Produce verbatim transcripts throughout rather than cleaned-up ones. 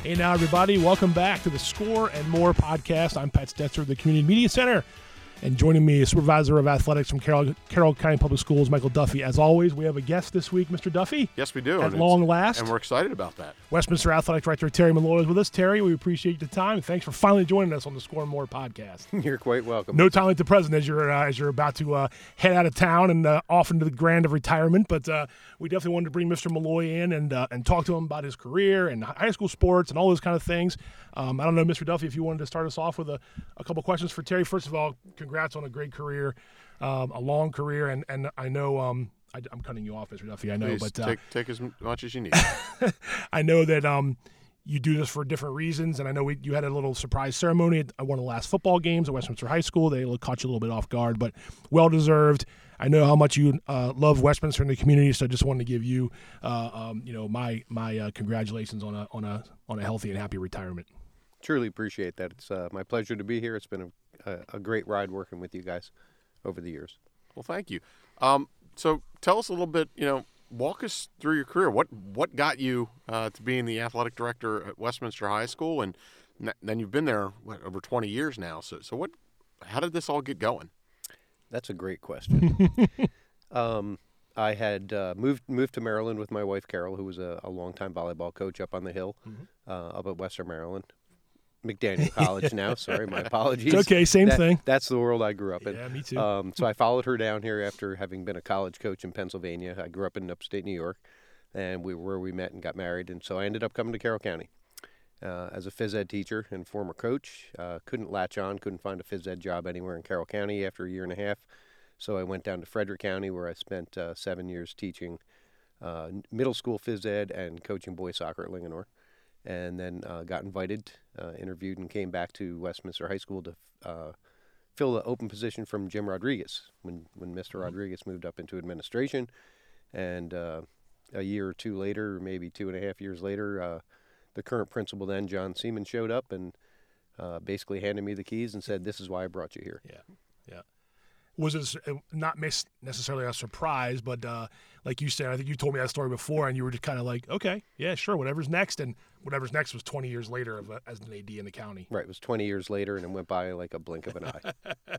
Hey now, everybody. Welcome back to the Score and More podcast. I'm Pat Stetzer of the Community Media Center. And joining me is Supervisor of Athletics from Carroll, Carroll County Public Schools, Michael Duffy. As always, we have a guest this week, Mister Duffy. Yes, we do. At and long last. And we're excited about that. Westminster Athletic Director Terry Malloy is with us. Terry, we appreciate the time. Thanks for finally joining us on the Score and More podcast. You're quite welcome. No time like the present as you're uh, as you're about to uh, head out of town and uh, off into the grand of retirement. But uh, we definitely wanted to bring Mister Malloy in and uh, and talk to him about his career and high school sports and all those kind of things. Um, I don't know, Mister Duffy, if you wanted to start us off with a, a couple questions for Terry. First of all, congrats on a great career, um, a long career, and and I know um, I, I'm cutting you off, Mister Duffy. I know, Please, but uh, take take as much as you need. I know that um, you do this for different reasons, and I know we, you had a little surprise ceremony at one of the last football games at Westminster High School. They caught you a little bit off guard, but well deserved. I know how much you uh, love Westminster and the community, so I just wanted to give you, uh, um, you know, my my uh, congratulations on a on a on a healthy and happy retirement. Truly appreciate that. It's uh, my pleasure to be here. It's been a, a, a great ride working with you guys over the years. Well, thank you. Um, so tell us a little bit, you know, walk us through your career. What what got you uh, to being the athletic director at Westminster High School, and n- then you've been there what, over twenty years now. So so what? How did this all get going? That's a great question. um, I had uh, moved moved to Maryland with my wife Carol, who was a, a longtime volleyball coach up on the hill, mm-hmm. uh, up at Western Maryland. McDaniel College now. Sorry, my apologies. It's okay, same that, thing. That's the world I grew up in. Yeah, me too. Um, so I followed her down here after having been a college coach in Pennsylvania. I grew up in upstate New York, and we were where we met and got married. And so I ended up coming to Carroll County uh, as a phys ed teacher and former coach. Uh, couldn't latch on, couldn't find a phys ed job anywhere in Carroll County after a year and a half. So I went down to Frederick County, where I spent uh, seven years teaching uh, middle school phys ed and coaching boys soccer at Linganore. And then uh, got invited, uh, interviewed, and came back to Westminster High School to uh, fill the open position from Jim Rodriguez when, when Mister Rodriguez moved up into administration. And uh, a year or two later, maybe two and a half years later, uh, the current principal then, John Seaman, showed up and uh, basically handed me the keys and said, "This is why I brought you here." Yeah, yeah. Was it not necessarily a surprise, but uh, like you said, I think you told me that story before, and you were just kind of like, okay, yeah, sure, whatever's next. And whatever's next was twenty years later of, uh, as an A D in the county. Right, it was twenty years later, and it went by like a blink of an eye.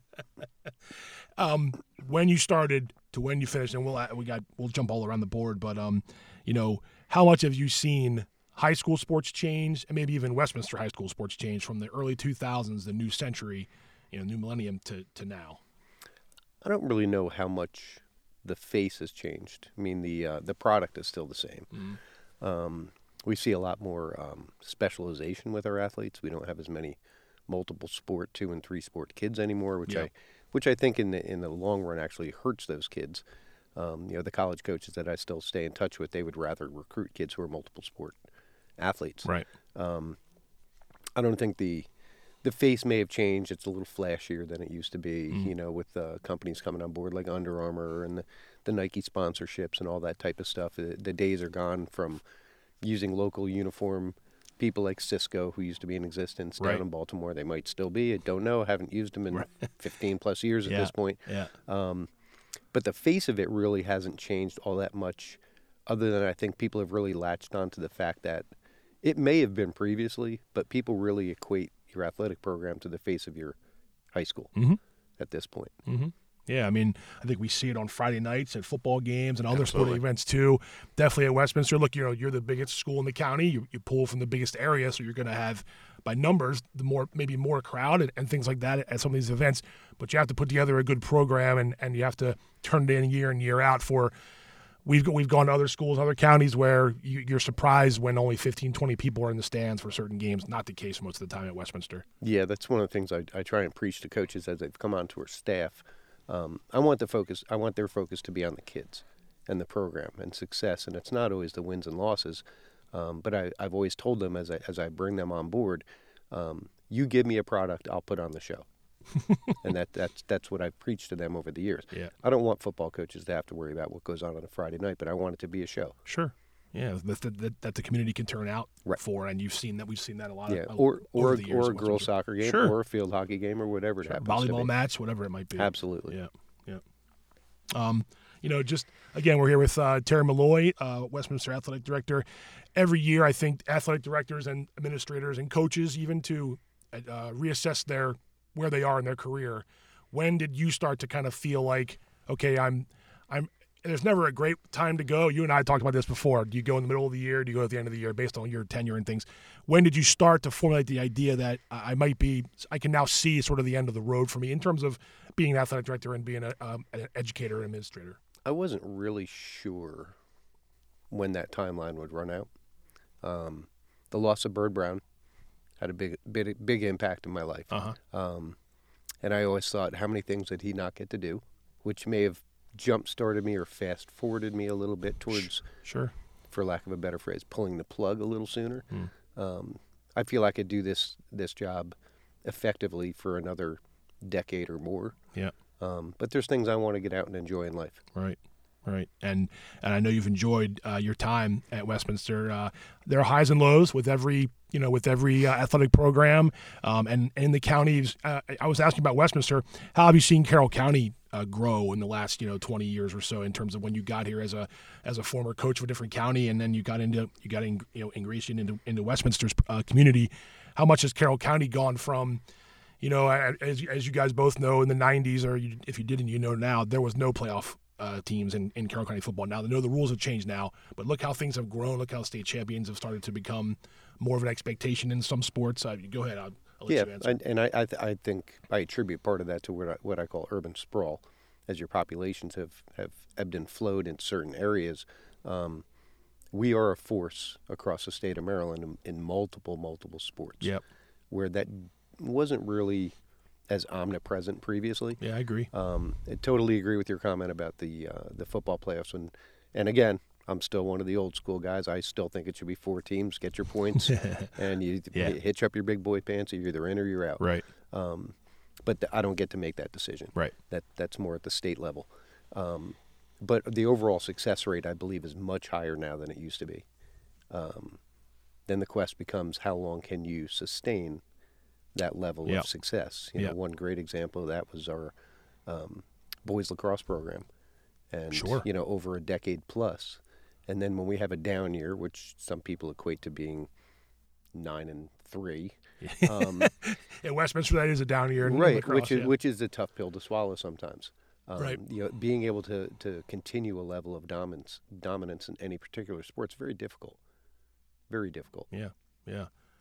um, when you started to when you finished, and we'll we got we'll jump all around the board, but um, you know, how much have you seen high school sports change, and maybe even Westminster high school sports change from the early two thousands, the new century, you know, new millennium to to now? I don't really know how much the face has changed. I mean, the uh, the product is still the same. Mm-hmm. Um, we see a lot more um, specialization with our athletes. We don't have as many multiple sport, two and three sport kids anymore, which yep. I which I think in the in the long run actually hurts those kids. Um, you know, the college coaches that I still stay in touch with, they would rather recruit kids who are multiple sport athletes. Right. Um, I don't think the The face may have changed. It's a little flashier than it used to be, mm. you know, with uh, companies coming on board like Under Armour and the, the Nike sponsorships and all that type of stuff. The, the days are gone from using local uniform people like Cisco, who used to be in existence right. down in Baltimore. They might still be. I don't know. I haven't used them in right. fifteen plus years at yeah. this point. Yeah. Um, but the face of it really hasn't changed all that much, other than I think people have really latched on to the fact that it may have been previously, but people really equate your athletic program to the face of your high school mm-hmm. at this point. Mm-hmm. Yeah, I mean, I think we see it on Friday nights at football games and other Absolutely. sporting events too. Definitely at Westminster. Look, you know, you're the biggest school in the county. You, you pull from the biggest area, so you're going to have, by numbers, the more maybe more crowd and, and things like that at some of these events. But you have to put together a good program, and, and you have to turn it in year in year out for. We've we've gone to other schools, other counties where you, you're surprised when only fifteen, twenty people are in the stands for certain games. Not the case most of the time at Westminster. Yeah, that's one of the things I, I try and preach to coaches as they've come onto our staff. Um, I want the focus. I want their focus to be on the kids and the program and success. And it's not always the wins and losses. Um, but I, I've always told them as I as I bring them on board, um, you give me a product, I'll put on the show. and that that's that's what I've preached to them over the years. Yeah. I don't want football coaches to have to worry about what goes on on a Friday night, but I want it to be a show. Sure. Yeah, that, that, that the community can turn out right. for, and you've seen that. We've seen that a lot. Yeah, of, or or, over the years or a girls' soccer game, sure. or a field hockey game, or whatever sure. it happens volleyball to be. match, whatever it might be. Absolutely. Yeah, yeah. Um, you know, just again, we're here with uh, Terry Malloy, uh, Westminster Athletic Director. Every year, I think athletic directors and administrators and coaches, even to uh, reassess their where they are in their career. When did you start to kind of feel like, okay, I'm, I'm. There's never a great time to go. You and I talked about this before. Do you go in the middle of the year? Do you go at the end of the year based on your tenure and things? When did you start to formulate the idea that I might be, I can now see sort of the end of the road for me in terms of being an athletic director and being a, um, an educator and administrator? I wasn't really sure when that timeline would run out. Um, the loss of Bird Brown had a big, big, big impact in my life. Uh-huh. Um, and I always thought, how many things did he not get to do, which may have jump-started me or fast-forwarded me a little bit towards, sure, for lack of a better phrase, pulling the plug a little sooner. Mm. Um, I feel I could do this this job effectively for another decade or more. Yeah. Um, but there's things I want to get out and enjoy in life. Right. Right, and and I know you've enjoyed uh, your time at Westminster. Uh, there are highs and lows with every you know with every uh, athletic program, um, and, and in the counties. Uh, I was asking about Westminster. How have you seen Carroll County uh, grow in the last you know twenty years or so in terms of when you got here as a as a former coach of a different county, and then you got into you got in, you know ingratiated into into Westminster's uh, community? How much has Carroll County gone from? You know, as as you guys both know, in the nineties, or you, if you didn't, you know now, there was no playoff Uh, teams in, in Carroll County football. Now, I know the rules have changed now, but look how things have grown. Look how state champions have started to become more of an expectation in some sports. Uh, go ahead. I'll, I'll let yeah, you answer. and, and I I, th- I think I attribute part of that to what I, what I call urban sprawl. As your populations have, have ebbed and flowed in certain areas, um, we are a force across the state of Maryland in, in multiple, multiple sports. Yep. Where that wasn't really as omnipresent previously. Yeah, I agree. Um, I totally agree with your comment about the uh, the football playoffs. And, and again, I'm still one of the old school guys. I still think it should be four teams, get your points, and you yeah. hitch up your big boy pants. You're either in or you're out. Right. Um, but the, I don't get to make that decision. Right. That That's more at the state level. Um, but the overall success rate, I believe, is much higher now than it used to be. Um, then the quest becomes, how long can you sustain that level yep. of success? You yep. know, one great example of that was our um, boys lacrosse program, and sure. you know, over a decade plus. And then when we have a down year, which some people equate to being nine and three, um, in Westminster that is a down year, in right? lacrosse, which is yeah. which is a tough pill to swallow sometimes. Um, right. You know, being able to to continue a level of dominance dominance in any particular sport is very difficult. Very difficult. Yeah. Yeah.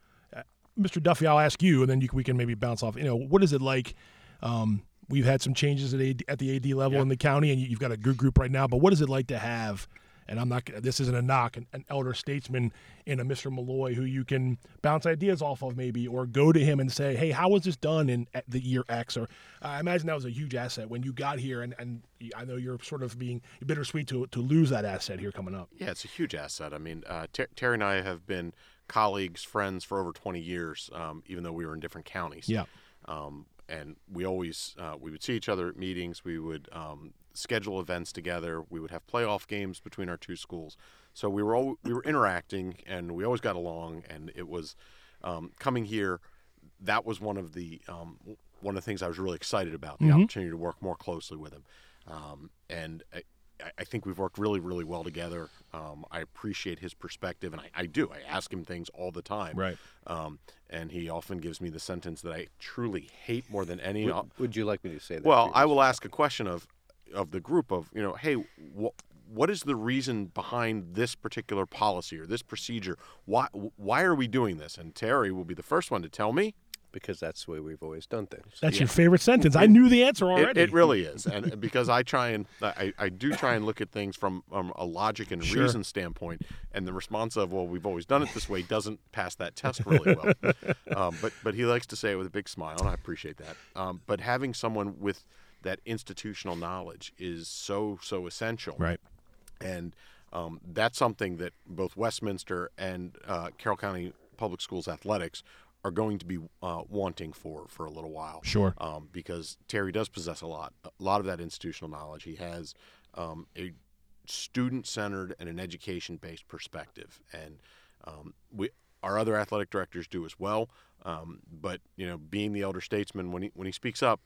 Mister Duffy, I'll ask you, and then you, we can maybe bounce off. You know, what is it like? Um, we've had some changes at, A D, at the A D level yeah. in the county, and you, you've got a good group right now. But what is it like to have? And I'm not. This isn't a knock. An, an elder statesman in a Mister Malloy who you can bounce ideas off of, maybe, or go to him and say, "Hey, how was this done in at the year X?" Or uh, I imagine that was a huge asset when you got here, and, and I know you're sort of being bittersweet to to lose that asset here coming up. Yeah, it's a huge asset. I mean, uh, Ter- Terry and I have been colleagues, friends for over twenty years, um, even though we were in different counties. Yeah. Um, and we always, uh, we would see each other at meetings. We would um, schedule events together. We would have playoff games between our two schools. So we were all, we were interacting, and we always got along. And it was um, coming here. That was one of the um, one of the things I was really excited about, the mm-hmm. opportunity to work more closely with him. Um, and I, I think we've worked really, really well together. Um, I appreciate his perspective, and I, I do. I ask him things all the time. Right. Um, and he often gives me the sentence that I truly hate more than any. Would, would you like me to say that? Well, I will ask a question of of the group of, you know, hey, wh- what is the reason behind this particular policy or this procedure? Why why are we doing this? And Terry will be the first one to tell me. Because that's the way we've always done things. That's Yeah. your favorite sentence. I knew the answer already. It, it really is, and because I try and I, I do try and look at things from um, a logic and Sure. reason standpoint, and the response of, well, we've always done it this way doesn't pass that test really well. um, but but he likes to say it with a big smile, and I appreciate that. Um, but having someone with that institutional knowledge is so so essential, Right. and um, that's something that both Westminster and uh, Carroll County Public Schools athletics are going to be uh, wanting for for a little while. Sure. Um, because Terry does possess a lot, a lot of that institutional knowledge. He has um, a student-centered and an education-based perspective, and um, we, our other athletic directors do as well. Um, but you know, being the elder statesman, when he when he speaks up,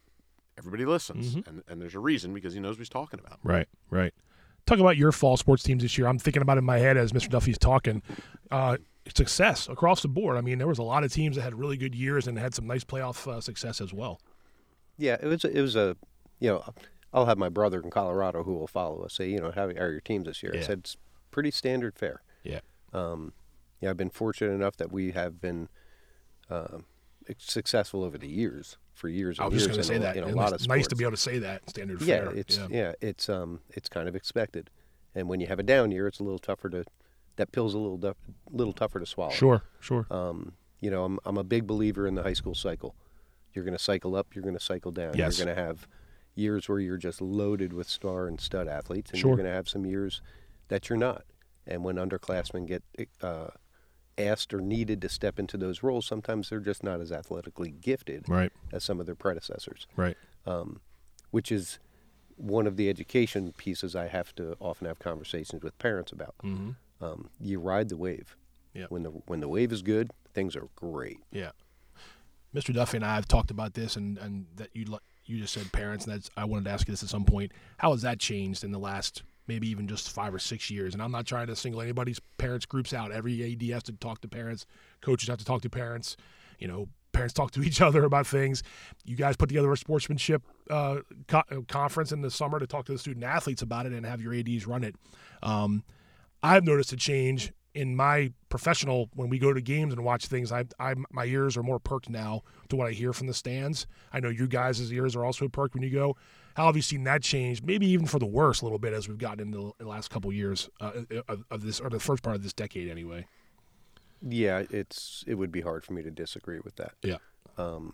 everybody listens, Mhm. and, and there's a reason because he knows what he's talking about. Right, right. Talk about your fall sports teams this year. I'm thinking about it in my head as Mister Duffy's talking. Uh, success across the board. I mean, there was a lot of teams that had really good years and had some nice playoff uh, success as well. Yeah, it was. It was a, you know, I'll have my brother in Colorado who will follow us say, you know, how are your teams this year? Yeah. I said it's pretty standard fare. Yeah. Um, yeah, I've been fortunate enough that we have been uh, successful over the years, for years and I was years. just going to say in a, that. in a And lot it's of nice sports. to be able to say that standard Yeah, fare. it's yeah. yeah, it's um, it's kind of expected. And when you have a down year, it's a little tougher to. That pill's a little duff, little tougher to swallow. Sure, sure. Um, you know, I'm I'm a big believer in the high school cycle. You're going to cycle up, you're going to cycle down. Yes. You're going to have years where you're just loaded with star and stud athletes, and Sure. you're going to have some years that you're not. And when underclassmen get uh, asked or needed to step into those roles, sometimes they're just not as athletically gifted Right, as some of their predecessors, right. um, which is one of the education pieces I have to often have conversations with parents about. Mm-hmm. Um, you ride the wave. Yeah. When the when the wave is good, things are great. Yeah. Mister Duffy and I have talked about this, and, and that you li- you just said parents, and that's, I wanted to ask you this at some point. How has that changed in the last maybe even just five or six years? And I'm not trying to single anybody's parents groups out. Every A D has to talk to parents. Coaches have to talk to parents. You know, parents talk to each other about things. You guys put together a sportsmanship uh, co- conference in the summer to talk to the student athletes about it and have your A Ds run it. Um, I've noticed a change in my professional when we go to games and watch things. I, I, my ears are more perked now to what I hear from the stands. I know you guys' ears are also perked when you go. How have you seen that change? Maybe even for the worse a little bit as we've gotten into the last couple of years uh, of, of this, or the first part of this decade anyway. Yeah, it's it would be hard for me to disagree with that. Yeah. Um,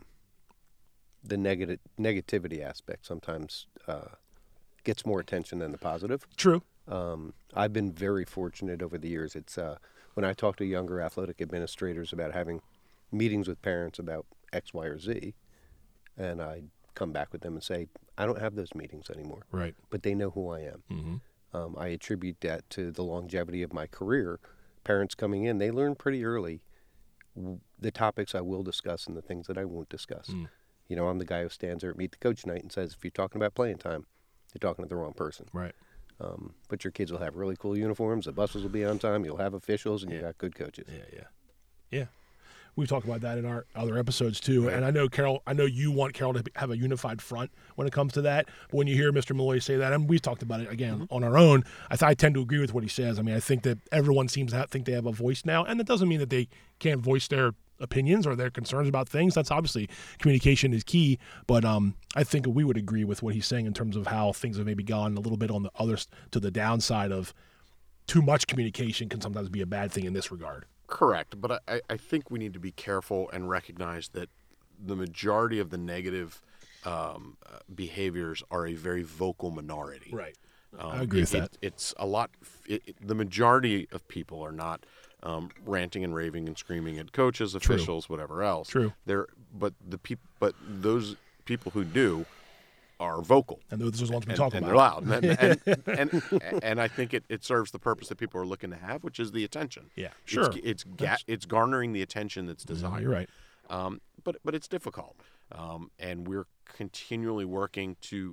the negative negativity aspect sometimes uh, gets more attention than the positive. True. Um, I've been very fortunate over the years. It's uh, when I talk to younger athletic administrators about having meetings with parents about X, Y, or Z, and I come back with them and say, I don't have those meetings anymore. Right. But they know who I am. Mm-hmm. Um, I attribute that to the longevity of my career. Parents coming in, they learn pretty early w- the topics I will discuss and the things that I won't discuss. Mm. You know, I'm the guy who stands there at Meet the Coach night and says, if you're talking about playing time, you're talking to the wrong person. Right. Um, but your kids will have really cool uniforms. The buses will be on time. You'll have officials, and Yeah. you got good coaches. Yeah, yeah, yeah. We've talked about that in our other episodes too. Right. And I know Carol, I know you want Carol to have a unified front when it comes to that. But when you hear Mister Malloy say that, and we've talked about it again Mm-hmm. on our own, I, th- I tend to agree with what he says. I mean, I think that everyone seems to have, think they have a voice now, and that doesn't mean that they can't voice their opinions or their concerns about things. That's obviously communication is key. But um, I think we would agree with what he's saying in terms of how things have maybe gone a little bit on the other to the downside of too much communication can sometimes be a bad thing in this regard. Correct, but I, I think we need to be careful and recognize that the majority of the negative um, uh, behaviors are a very vocal minority. Right. Um, I agree it, with that. It, it's a lot. It, it- the majority of people are not um, ranting and raving and screaming at coaches, True. officials, whatever else. True. They're, but the peop, but those people who do are vocal. And those are the ones we and, talk and about. they're loud, and and, and, and I think it, it serves the purpose that people are looking to have, which is the attention. Yeah, sure. It's it's, ga- That's- it's garnering the attention that's No, desired. you're right. Um, but but it's difficult, um, and we're continually working to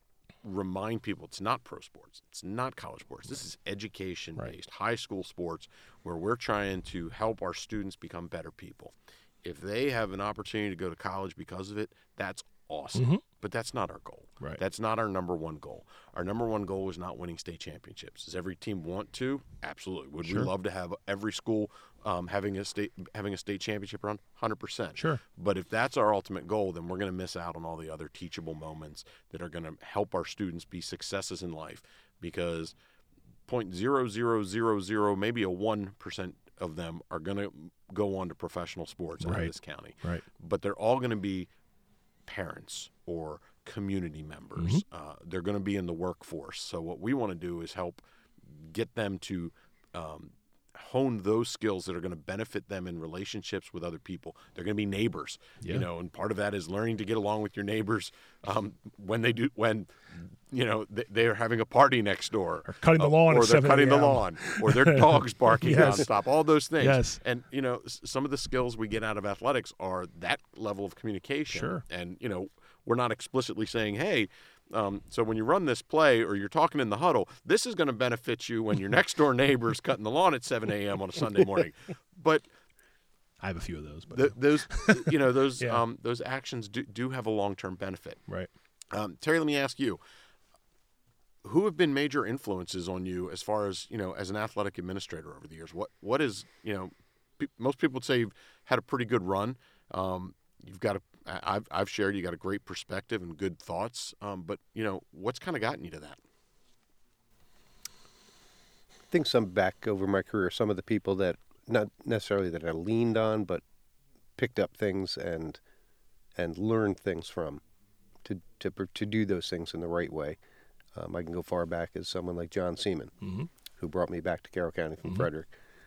remind people it's not pro sports, it's not college sports. This is education-based, high school sports, where we're trying to help our students become better people. If they have an opportunity to go to college because of it, that's awesome. Mhm. But that's not our goal. Right. That's not our number one goal. Our number one goal is not winning state championships. Does every team want to? Absolutely. Would Sure. we love to have every school um, having a state having a state championship run? one hundred percent. Sure. But if that's our ultimate goal, then we're going to miss out on all the other teachable moments that are going to help our students be successes in life, because point zero zero zero zero, maybe a one percent of them are going to go on to professional sports out Right. of this county. Right. But they're all going to be parents or community members. Mhm. Uh, they're going to be in the workforce. So what we want to do is help get them to um, hone those skills that are going to benefit them in relationships with other people. They're going to be neighbors, Yeah. you know, and part of that is learning to get along with your neighbors um, when they do, when, you know, they, they're having a party next door. Or cutting the lawn Or at they're seven cutting the a m lawn. Or their dog's barking Yes. nonstop. All those things. Yes. And, you know, s- some of the skills we get out of athletics are that level of communication. Sure. And, you know, we're not explicitly saying, hey, um, so when you run this play or you're talking in the huddle, this is going to benefit you when your next door neighbor's cutting the lawn at seven a.m. on a Sunday morning. But I have a few of those. But the, those, you know, those Yeah. um, those actions do, do have a long-term benefit. right. Um, Terry, let me ask you, who have been major influences on you as far as, you know, as an athletic administrator over the years? What What is, you know, pe- most people would say you've had a pretty good run. Um, you've got a, I- I've, I've shared you got a great perspective and good thoughts. Um, but, you know, what's kind of gotten you to that? I think some back over my career, some of the people that, not necessarily that I leaned on, but picked up things and and learned things from to to to do those things in the right way. Um, I can go far back as someone like John Seaman, Mm-hmm. who brought me back to Carroll County from Mhm. Frederick.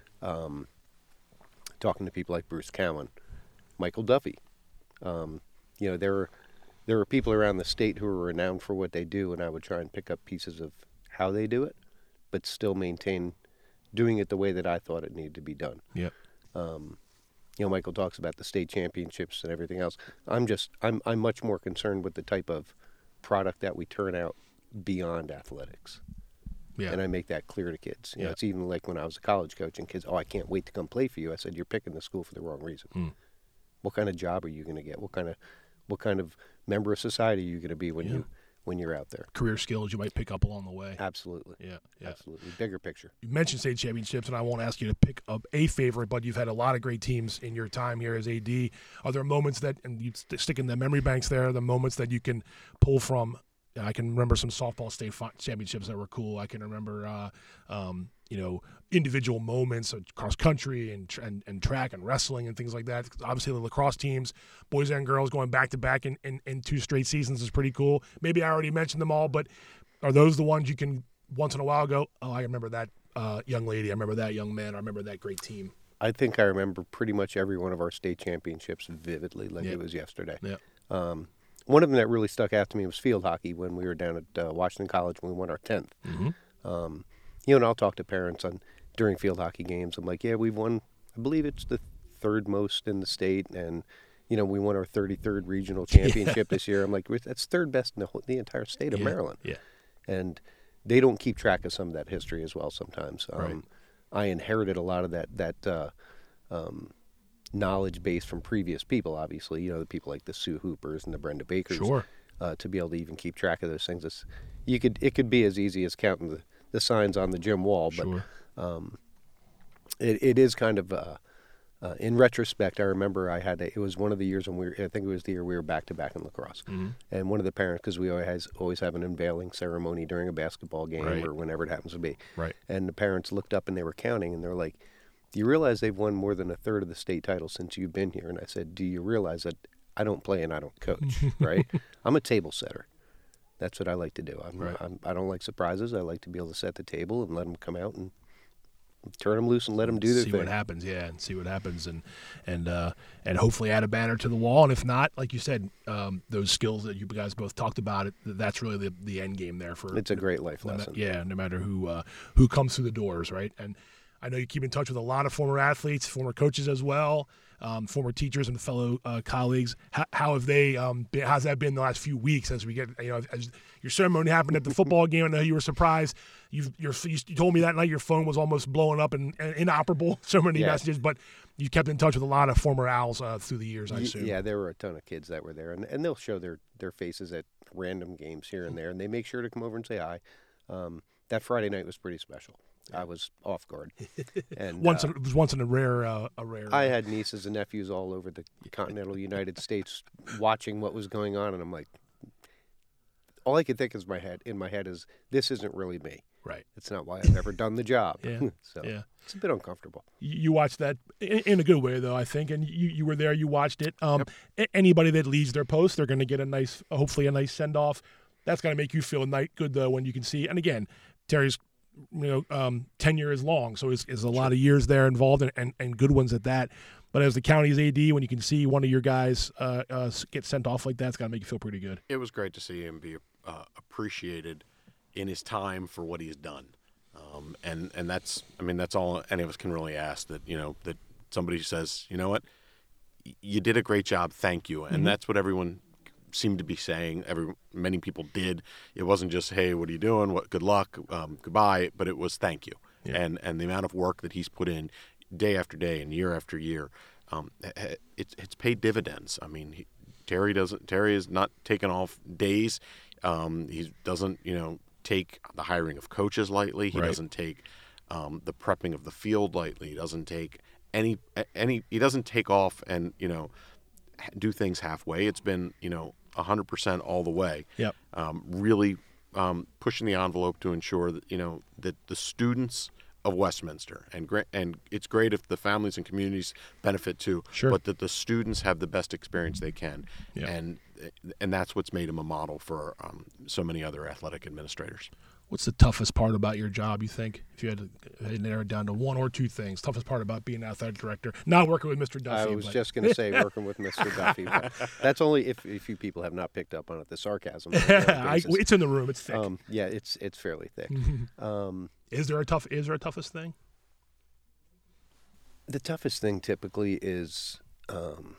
Um, talking to people like Bruce Cowan, Michael Duffy. Um, you know, there were there were people around the state who were renowned for what they do, and I would try and pick up pieces of how they do it, but still maintain doing it the way that I thought it needed to be done. Yep. Um, you know, Michael talks about the state championships and everything else. I'm just I'm I'm much more concerned with the type of product that we turn out beyond athletics. Yeah. And I make that clear to kids. You know, Yeah. it's even like when I was a college coach and kids, oh, I can't wait to come play for you. I said, you're picking the school for the wrong reason. Mm. What kind of job are you going to get? What kind of what kind of member of society are you going to be when Yeah. you when you're out there? Career skills you might pick up along the way. Absolutely. Yeah. Yeah. Absolutely. Bigger picture. You mentioned state championships, and I won't ask you to pick up a favorite, but you've had a lot of great teams in your time here as A D. Are there moments that, and you st- stick in the memory banks there, the moments that you can pull from? I can remember some softball state fi- championships that were cool. I can remember, uh, um, you know, individual moments of cross country and, tr- and and track and wrestling and things like that. Obviously, the lacrosse teams, boys and girls, going back to back in, in, in two straight seasons is pretty cool. Maybe I already mentioned them all, but are those the ones you can once in a while go, oh, I remember that uh, young lady, I remember that young man, I remember that great team. I think I remember pretty much every one of our state championships vividly, like Yeah. it was yesterday. Yeah. Um, one of them that really stuck out to me was field hockey when we were down at uh, Washington College when we won our tenth. Mm-hmm. Um, you know, and I'll talk to parents on during field hockey games. I'm like, yeah, we've won. I believe it's the third most in the state, and you know, we won our thirty-third regional championship this year. I'm like, that's third best in the, whole, the entire state of Yeah. Maryland. Yeah. And they don't keep track of some of that history as well sometimes. Um, Right. I inherited a lot of that that uh, um, knowledge base from previous people. Obviously, you know, the people like the Sue Hoopers and the Brenda Bakers. Sure. Uh, to be able to even keep track of those things, it's, you could it could be as easy as counting the, the signs on the gym wall, but Sure. um, it it is kind of. Uh, uh, in retrospect, I remember I had a, it was one of the years when we were, I think it was the year we were back to back in lacrosse, Mm-hmm. and one of the parents, because we always has, always have an unveiling ceremony during a basketball game Right. or whenever it happens to be, Right. and the parents looked up and they were counting and they're like, "Do you realize they've won more than a third of the state titles since you've been here?" And I said, "Do you realize that I don't play and I don't coach, right? I'm a table setter. That's what I like to do. I'm, Right. I'm, I don't like surprises. I like to be able to set the table and let them come out and turn them loose and let them do their see thing." what happens, yeah, and see what happens, and and uh, and hopefully add a banner to the wall. And if not, like you said, um, those skills that you guys both talked about, it, that's really the, the end game there for. It's a great life no ma- lesson. yeah, no matter who uh, who comes through the doors, right? And I know you keep in touch with a lot of former athletes, former coaches as well, um, former teachers and fellow uh, colleagues. How, how have they? Um, been, how's that been the last few weeks as we get? You know, as your ceremony happened at the football game, I know you were surprised. You've, you're, you told me that night your phone was almost blowing up and, and inoperable. So many Yeah. messages, but you kept in touch with a lot of former Owls uh, through the years, I Y- assume. Yeah, there were a ton of kids that were there, and, and they'll show their, their faces at random games here and there, and they make sure to come over and say hi. Um, that Friday night was pretty special. I was off guard, and Once uh, in, it was once in a rare, uh, a rare. I had nieces and nephews all over the continental United States watching what was going on, and I'm like, all I could think is my head in my head is this isn't really me. right. It's not why I've ever done the job. Yeah, so yeah. it's a bit uncomfortable. You you watched that in, in a good way, though, I think, and you, you were there. You watched it. Um, a- anybody that leaves their post, they're going to get a nice, hopefully, a nice send off. That's going to make you feel night good, though, when you can see. And again, Terry's, you know, um, tenure is long, so there's a lot of years there involved, and, and, and good ones at that. But as the county's A D, when you can see one of your guys uh, uh, get sent off like that, it's got to make you feel pretty good. It was great to see him be uh, appreciated in his time for what he's done. Um, and, and that's, I mean, that's all any of us can really ask, that, you know, that somebody says, you know what, y- you did a great job. Thank you. And Mhm. that's what everyone seemed to be saying. Every many people did. It wasn't just, hey, what are you doing? What good luck, um, goodbye, but it was thank you. Yeah. And and the amount of work that he's put in day after day and year after year, um, it's it's paid dividends. I mean, he, Terry doesn't. Terry is not taking off days. Um, he doesn't, you know, take the hiring of coaches lightly. He right. doesn't take um, the prepping of the field lightly. He doesn't take any any. He doesn't take off and, you know, do things halfway. It's been, you know, one hundred percent all the way. Yep. Um, really um, pushing the envelope to ensure that, you know, that the students of Westminster, and gra- and it's great if the families and communities benefit too, sure. but that the students have the best experience they can. Yep. And and that's what's made him a model for um, so many other athletic administrators. What's the toughest part about your job, you think, if you had to narrow it down to one or two things? Toughest part about being an athletic director, not working with Mister Duffy. I was but... just going to say working with Mister Duffy. But that's only if, if you people have not picked up on it, the sarcasm. I, it's in the room. It's thick. Um, yeah, it's it's fairly thick. um, is there a tough? Is there a toughest thing? The toughest thing typically is um,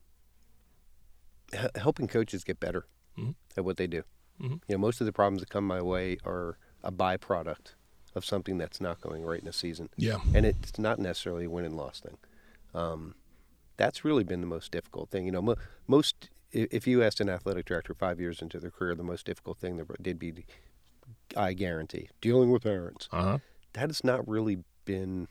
h- helping coaches get better mm-hmm. at what they do. Mm-hmm. You know, most of the problems that come my way are a byproduct of something that's not going right in a season. Yeah. And it's not necessarily a win and loss thing. Um, that's really been the most difficult thing. You know, mo- most if you asked an athletic director five years into their career, the most difficult thing they'd be, I guarantee, dealing with parents. Uh-huh. That has not really been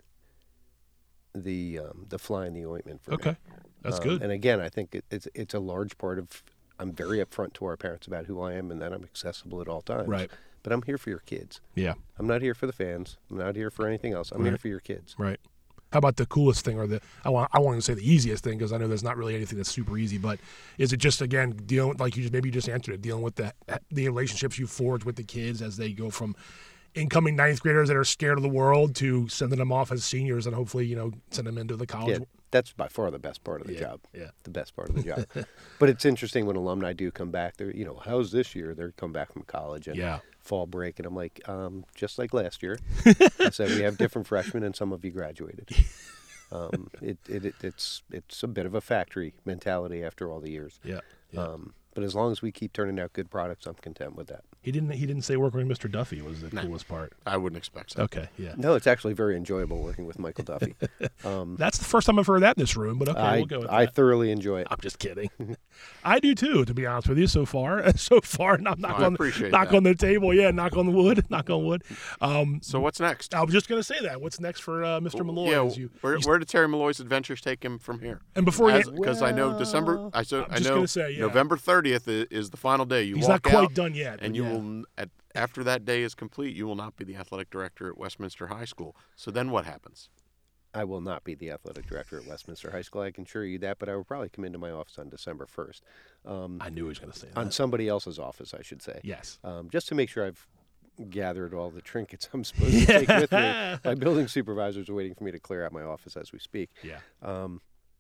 the um, the fly in the ointment for okay. me. Okay, that's um, good. And again, I think it, it's it's a large part of. I'm very upfront to our parents about who I am and that I'm accessible at all times. Right. But I'm here for your kids. Yeah. I'm not here for the fans. I'm not here for anything else. I'm right. here for your kids. Right. How about the coolest thing, or the I want I want to say the easiest thing, because I know there's not really anything that's super easy, but is it just, again, dealing, like you just maybe you just answered it, dealing with the the relationships you forge with the kids as they go from incoming ninth graders that are scared of the world to sending them off as seniors and hopefully, you know, send them into the college. Yeah, that's by far the best part of the yeah, job. Yeah. The best part of the job. But it's interesting when alumni do come back. They're, you know, how's this year? They come back from college and yeah. fall break. And I'm like, um, just like last year. I said, we have different freshmen and some of you graduated. Um, it, it, it it's it's a bit of a factory mentality after all the years. Yeah. yeah. Um, but as long as we keep turning out good products, I'm content with that. He didn't. He didn't say working with Mister Duffy was the no, coolest part. I wouldn't expect so. Okay. Yeah. No, it's actually very enjoyable working with Michael Duffy. Um, That's the first time I've heard that in this room, but okay, I, we'll go with I that. thoroughly enjoy it. I'm just kidding. I do too, to be honest with you. So far, so far, and I'm knock I on appreciate knock that. on the table. Yeah, knock on the wood. Knock on wood. Um, So what's next? I was just going to say that. What's next for uh, Mister Malloy? Yeah, Is you, where, you- where did Terry Malloy's adventures take him from here? and before you, Because I know December. I so I'm I just know gonna say, yeah. November thirtieth is, is the final day. You he's walk not quite out, done yet. and but you yeah. will at, after that day is complete, you will not be the athletic director at Westminster High School. So then what happens? I will not be the athletic director at Westminster High School. I can assure you that, but I will probably come into my office on December first. Um, I knew he was going to say that. on somebody else's office, I should say. Yes. Um, just to make sure I've gathered all the trinkets I'm supposed to take with me. My building supervisors are waiting for me to clear out my office as we speak. Yeah. Um,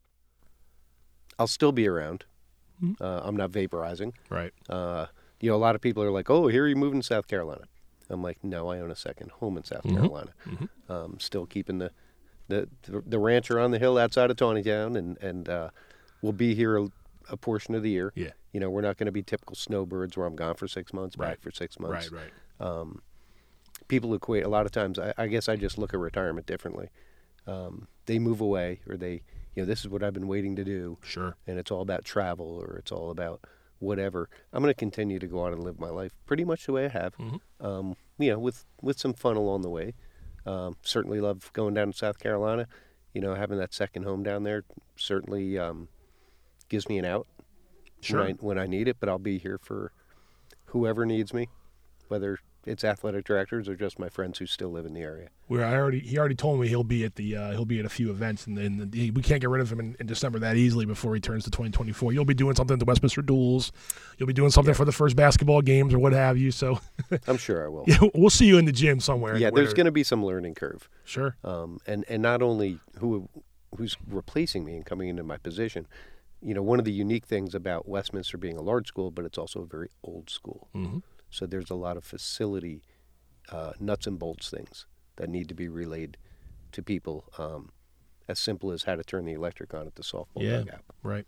I'll still be around. Mhm. Uh, I'm not vaporizing. Right. Uh, you know, a lot of people are like, oh, here you're moving to South Carolina. I'm like, no, I own a second home in South Mhm. Carolina. Mhm. Um, still keeping the, the the rancher on the hill outside of Tawnytown, and, and uh, we'll be here a, a portion of the year. Yeah. You know, we're not going to be typical snowbirds where I'm gone for six months, Right. back for six months. Right. Right. Um, people equate, a lot of times, I, I guess I just look at retirement differently. Um, they move away, or they, you know, this is what I've been waiting to do, Sure. and it's all about travel, or it's all about whatever. I'm going to continue to go out and live my life pretty much the way I have, Mhm. um, you know, with, with some fun along the way. Um, certainly love going down to South Carolina. You know, having that second home down there certainly um, gives me an out Sure. when, I, when I need it, but I'll be here for whoever needs me, whether it's athletic directors or just my friends who still live in the area. Where I already, he already told me he'll be at the, uh, he'll be at a few events, and then the, we can't get rid of him in, in December that easily before he turns to twenty twenty-four. You'll be doing something at the Westminster Duels. You'll be doing something Yeah. for the first basketball games or what have you. So, I'm sure I will. yeah, we'll see you in the gym somewhere. Yeah, where- there's going to be some learning curve. Sure. Um, and, and not only who who's replacing me and coming into my position. You know, one of the unique things about Westminster being a large school, but it's also a very old school. Mm-hmm. So there's a lot of facility uh, nuts and bolts things that need to be relayed to people, um, as simple as how to turn the electric on at the softball Yeah. dugout. Right.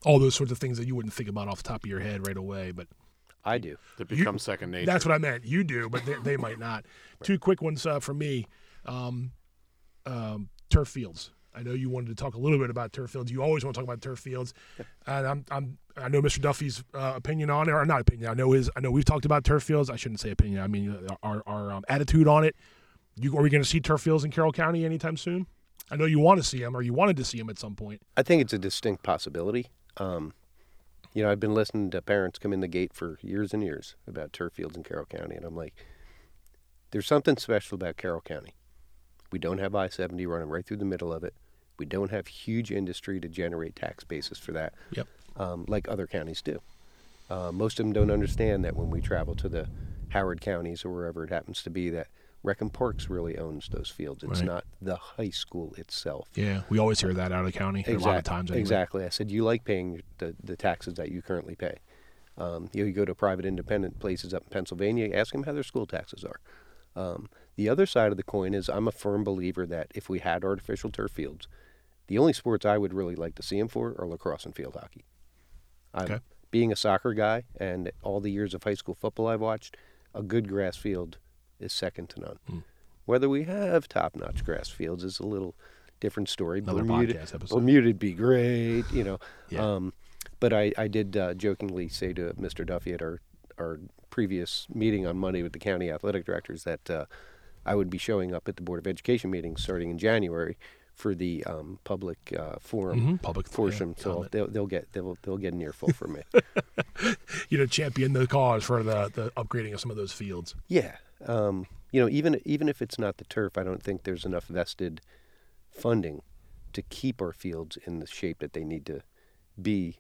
all those sorts of things that you wouldn't think about off the top of your head right away. But I do. That become second nature. That's what I meant. You do, but they, they might not. Right. Two quick ones uh, for me. Um, um, turf fields. I know you wanted to talk a little bit about turf fields. You always want to talk about turf fields, and I'm, I'm, I know Mister Duffy's uh, opinion on it, or not opinion. I know his. I know we've talked about turf fields. I shouldn't say opinion. I mean our our um, attitude on it. You, are we going to see turf fields in Carroll County anytime soon? I know you want to see them, or you wanted to see them at some point. I think it's a distinct possibility. Um, you know, I've been listening to parents come in the gate for years and years about turf fields in Carroll County, and I'm like, there's something special about Carroll County. We don't have I seventy running right through the middle of it. We don't have huge industry to generate tax basis for that, yep. um, like other counties do. Uh, most of them don't understand that when we travel to the Howard counties or wherever it happens to be, that Reckham Parks really owns those fields. It's right. not the high school itself. Yeah, we always hear that out of the county Exactly. a lot of times. Anyway. Exactly. I said, you like paying the, the taxes that you currently pay. Um, you know, you go to private independent places up in Pennsylvania, ask them how their school taxes are. Um, the other side of the coin is I'm a firm believer that if we had artificial turf fields, the only sports I would really like to see them for are lacrosse and field hockey. I'm, okay. Being a soccer guy and all the years of high school football I've watched, a good grass field is second to none. Hmm. Whether we have top-notch grass fields is a little different story. Another Bermuda, podcast episode. Bermuda'd be great, you know. Yeah. Um, but I, I did uh, jokingly say to Mister Duffy at our, our previous meeting on Monday with the county athletic directors that uh, I would be showing up at the Board of Education meetings starting in January for the um, public uh, forum mm-hmm. public portion. yeah, so they'll, they'll get they'll they'll get an earful from me. You know, champion the cause for the, the upgrading of some of those fields. Yeah. Um, you know, even even if it's not the turf, I don't think there's enough vested funding to keep our fields in the shape that they need to be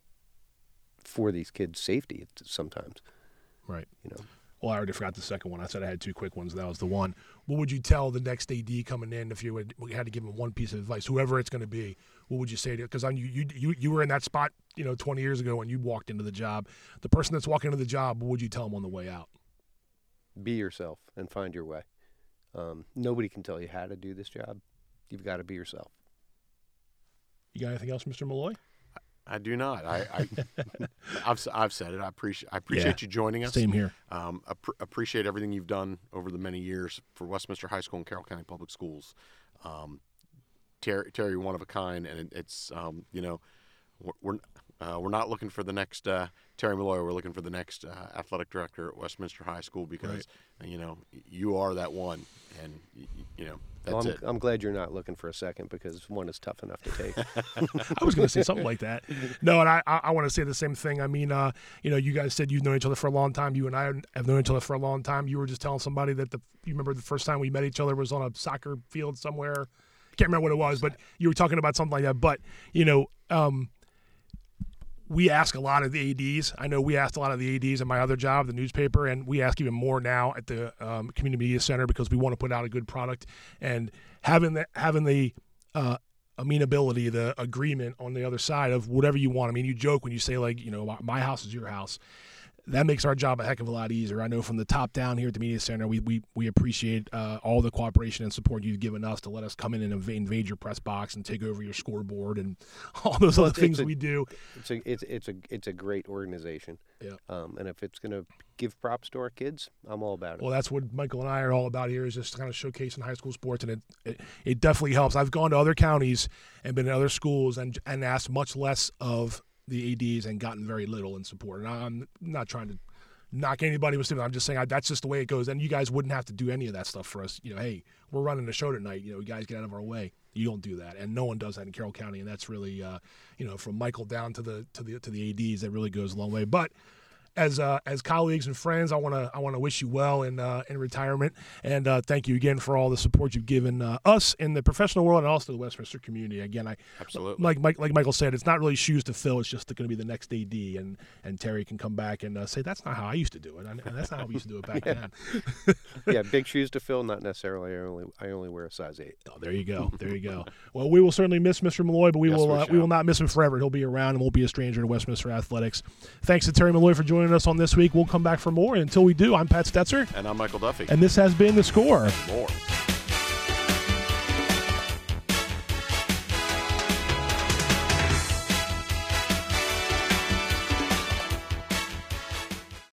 for these kids' safety sometimes. Right. You know. Well, I already forgot the second one. I said I had two quick ones. That was the one. What would you tell the next A D coming in if you would, you had to give him one piece of advice, whoever it's going to be? What would you say to? Because you, you you you were in that spot, you know, twenty years ago when you walked into the job. The person that's walking into the job, what would you tell them on the way out? Be yourself and find your way. Um, nobody can tell you how to do this job. You've got to be yourself. You got anything else, Mister Malloy? I do not. I, I I've I've said it. I appreciate I appreciate yeah, you joining us. Same here. Um, ap- appreciate everything you've done over the many years for Westminster High School and Carroll County Public Schools. Um, Terry, Terry, one of a kind, and it, it's um, you know, we're we're, uh, we're not looking for the next uh, Terry Malloy. We're looking for the next uh, athletic director at Westminster High School because right. you know you are that one, and you, you know. That's well, I'm, it. I'm glad you're not looking for a second because one is tough enough to take. I was going to say something like that. No, and I, I, I want to say the same thing. I mean, uh, you know, you guys said you've known each other for a long time. You and I have known each other for a long time. You were just telling somebody that the you remember the first time we met each other was on a soccer field somewhere. Can't remember what it was, but you were talking about something like that. But, you know, um, we ask a lot of the A Ds. I know we asked a lot of the A Ds in my other job, the newspaper, and we ask even more now at the um, Community Media Center because we want to put out a good product. And having the having the uh, amenability, the agreement on the other side of whatever you want. I mean, you joke when you say, like, you know, my house is your house. That makes our job a heck of a lot easier. I know from the top down here at the Media Center, we we, we appreciate uh, all the cooperation and support you've given us to let us come in and invade, invade your press box and take over your scoreboard and all those well, other things a, we do. It's a it's it's a it's a great organization. Yeah. Um, and if it's going to give props to our kids, I'm all about it. Well, that's what Michael and I are all about here, is just kind of showcasing high school sports, and it, it it definitely helps. I've gone to other counties and been in other schools and and asked much less of the A Ds and gotten very little in support. And I'm not trying to knock anybody with students. I'm just saying I, that's just the way it goes. And you guys wouldn't have to do any of that stuff for us. You know, hey, we're running a show tonight. You know, you guys get out of our way. You don't do that, and no one does that in Carroll County. And that's really, uh, you know, from Michael down to the to the to the A Ds, that really goes a long way. But as uh, as colleagues and friends, I want to I want to wish you well in uh, in retirement, and uh, thank you again for all the support you've given uh, us in the professional world and also the Westminster community. Again, I absolutely like Mike, like Michael said, it's not really shoes to fill. It's just going to be the next A D, and and Terry can come back and uh, say that's not how I used to do it, and that's not how we used to do it back yeah. then. Yeah, big shoes to fill. Not necessarily. I only I only wear a size eight. Oh, there you go. There you go. Well, we will certainly miss Mister Malloy, but we yes, will we, uh, we will not miss him forever. He'll be around and won't be a stranger to Westminster athletics. Thanks to Terry Malloy for joining us on This Week. We'll come back for more. And until we do, I'm Pat Stetzer. And I'm Michael Duffy. And this has been The Score. More.